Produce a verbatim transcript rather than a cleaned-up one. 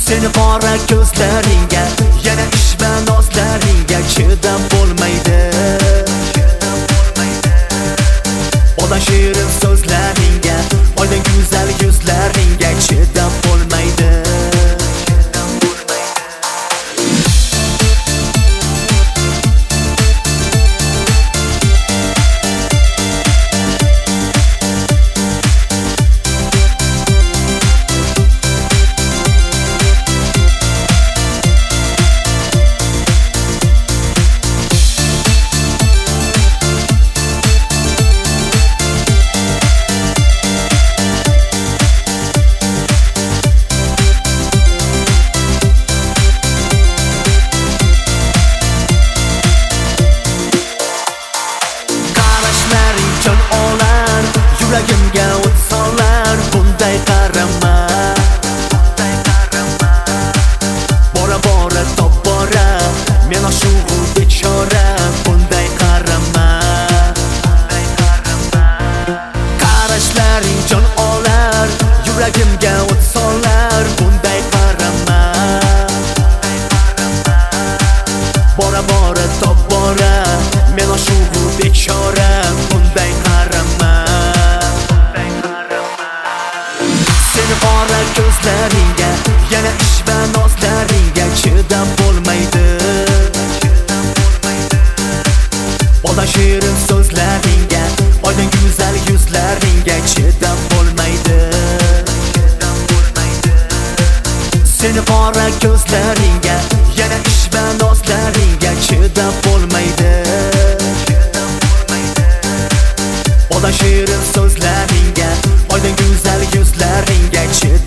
Seni qora ko'zlaringga, yana ish va nozlaringga chidab bo'lmaydi. Odan shirin so'zlaringga, oydin go'zal yuzlaringga chidab bo'lmaydi. Yuragimga o't solar, bunday qarama. Bora bora top bora, men oshuv bechora, bunday qarama. Qarashlaring jon olar, yuragimga o't solar, bunday qarama. Bora bora top bora, men oshuv bechora, bunday qarama. Qora ko'zlaringga, yana ish va nozlaringga chidab bo'lmaydi. Odan shirin so'zlaringga, oydin go'zal yuzlaringga chidab bo'lmaydi. Seni qora ko'zlaringga, yana ish va nozlaringga chidab bo'lmaydi. Odan shirin so'zlaringga, oydin go'zal yuzlaringga chidab